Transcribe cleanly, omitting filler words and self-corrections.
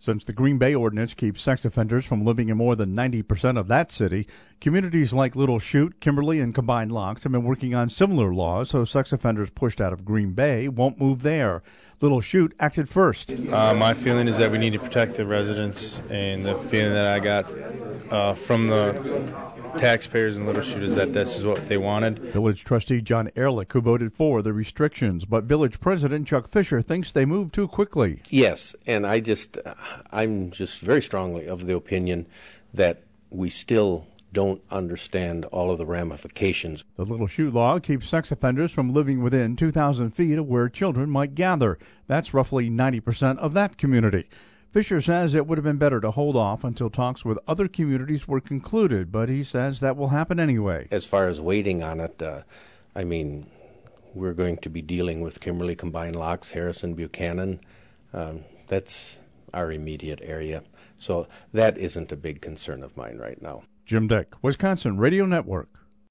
Since the Green Bay ordinance keeps sex offenders from living in more than 90% of that city, communities like Little Chute, Kimberly, and Combined Locks have been working on similar laws so sex offenders pushed out of Green Bay won't move there. Little Chute acted first. My feeling is that we need to protect the residents, and the feeling that I got from the taxpayers in Little Chute is that this is what they wanted. Village trustee John Ehrlich, who voted for the restrictions, but village president Chuck Fisher thinks they moved too quickly. Yes, and I'm just very strongly of the opinion that we still don't understand all of the ramifications. The Little Chute law keeps sex offenders from living within 2,000 feet of where children might gather. That's roughly 90% of that community. Fisher says it would have been better to hold off until talks with other communities were concluded, but he says that will happen anyway. As far as waiting on it, we're going to be dealing with Kimberly, Combined Locks, Harrison, Buchanan. That's our immediate area. So that isn't a big concern of mine right now. Jim Dick, Wisconsin Radio Network.